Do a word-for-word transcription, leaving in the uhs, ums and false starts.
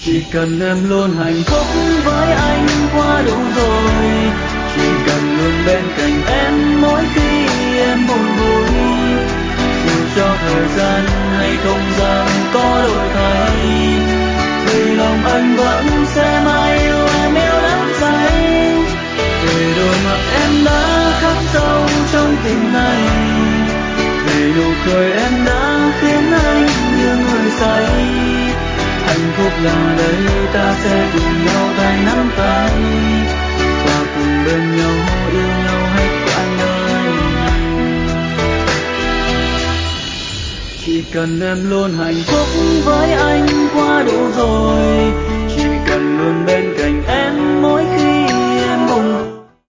Chỉ cần em luôn hạnh phúc với anh quá đủ rồi. Chỉ cần luôn bên cạnh em mỗi khi em buồn vui. Dù cho thời gian hay không gian có đổi thay, vì lòng anh vẫn sẽ mãi yêu em yêu đắm say. Về đôi mắt em đã khắc sâu trong tim này, về nụ cười em đã khiến anh như người say. Hạnh phúc là đây ta sẽ cùng nhau tay nắm tay, và cùng bên nhau yêu nhau hết quãng đời này. Chỉ cần em luôn hạnh phúc với anh quá đủ rồi. Chỉ cần luôn bên